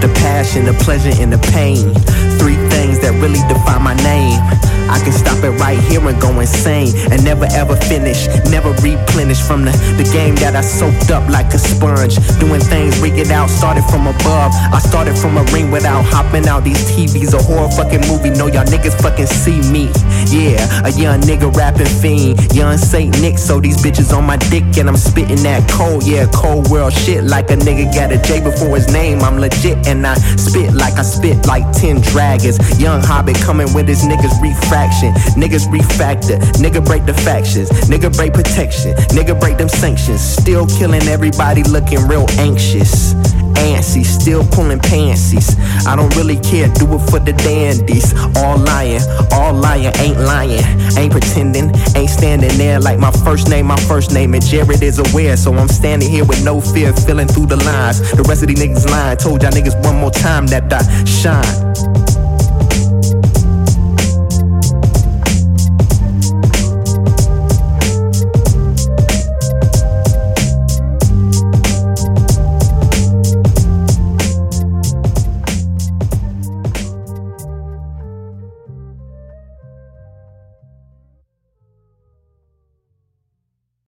the passion, the pleasure, and the pain. Three things that really define my name. I can stop it right here and go insane and never ever finish, never replenish from the game that I soaked up like a sponge. Doing things, rig it out, started from above. I started from a ring without hopping out these TVs. A horror fucking movie, know y'all niggas fucking see me. Yeah, a young nigga rapping fiend, young Saint Nick, so these bitches on my dick and I'm spitting that cold, yeah, cold world shit. Like a nigga got a J before his name, I'm legit and I spit like 10 dragons. Young Hobbit coming with his niggas refraction, niggas refactor, nigga break the factions, nigga break protection, nigga break them sanctions. Still killing everybody looking real anxious. Antsy, still pulling pansies. I don't really care, do it for the dandies. All lying, ain't lying. Ain't pretending, ain't standing there like my first name, and Jared is aware. So I'm standing here with no fear, feeling through the lines. The rest of these niggas lying, told y'all niggas one more time that I shine.